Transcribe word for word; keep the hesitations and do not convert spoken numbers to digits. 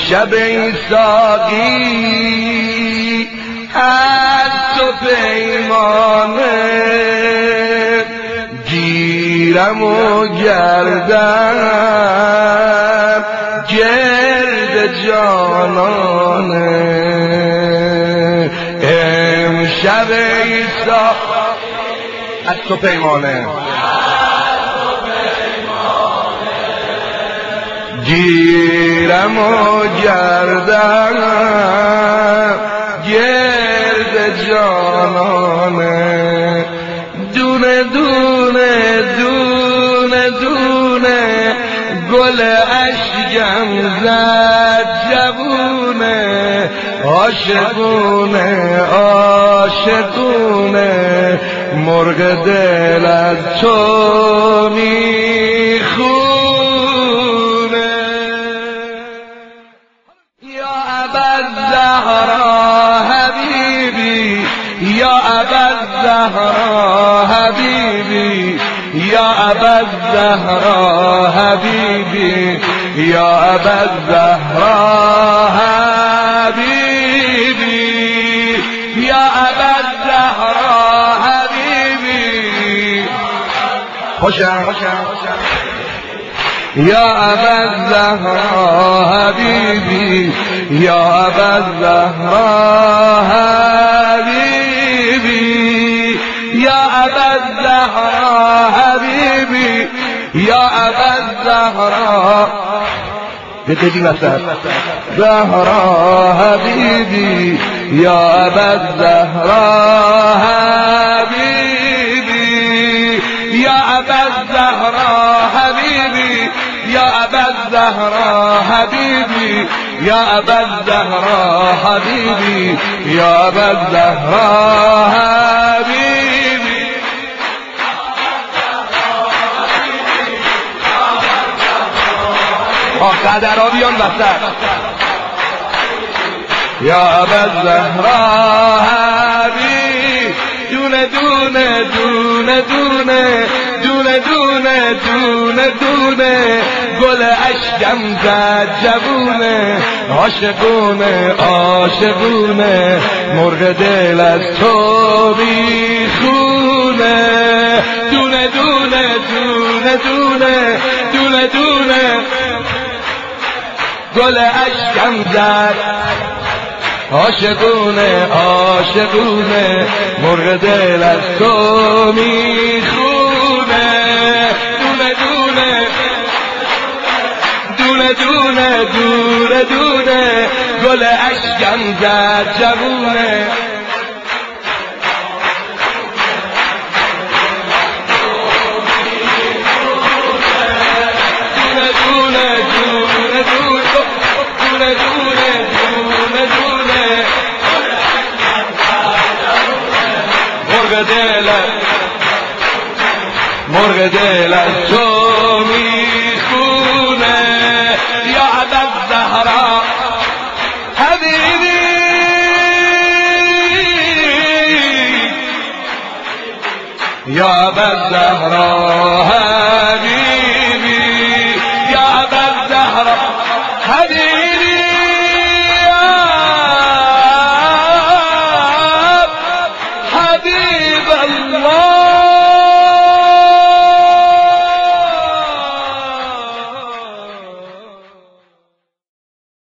امشب ای ساقی از تو پیمانه گیرم و گردم گرد جانانه امشب ای ساقی از تو پیمانه گیرم و گردم گرد جانانه دونه دونه دونه دونه گل اشکم زد جوونه عاشقونه عاشقونه مرغ دل از تو میخونه یا ابوالزهرا حبیبی یا ابوالزهرا حبیبی یا ابوالزهرا حبیبی یا ابوالزهرا حبیبی یا ابوالزهرا حبیبی خوشم یا ابوالزهرا حبیبی یا ابوالزهرا حبیبی یا ابوالزهرا حبیبی یا ابوالزهرا بتدی مثلا زهرا حبیبی یا ابوالزهرا حبیبی یا ابوالزهرا حبیبی یا ابوالزهرا حبیبی یا ابوالزهرا حبیبی یا ابوالزهرا حبیبی قدرها بیان وسط یا ابوالزهرا حبیبی دونه دونه دونه دونه دونه دونه دونه دونه گل اشکم زد جوونه عاشقونه عاشقونه مرغ دل از تو میخونه دونه دونه دونه دونه دونه دونه گل اشکم زد عاشقونه عاشقونه مرغ دل از تو میخونه دونه دونه دونه دونه دونه دونه گل اشکم زد جوونه مرغ دل از تو میخونه یا ابوالزهرا حبیبی یا ابوالزهرا حبیبی یا ابوالزهرا حبیبی